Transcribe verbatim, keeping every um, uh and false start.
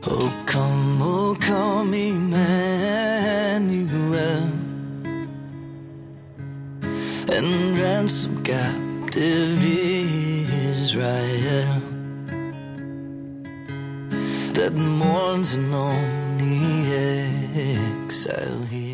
Oh come, oh come Emmanuel, and ransom captive Israel that mourns in lonely exile here.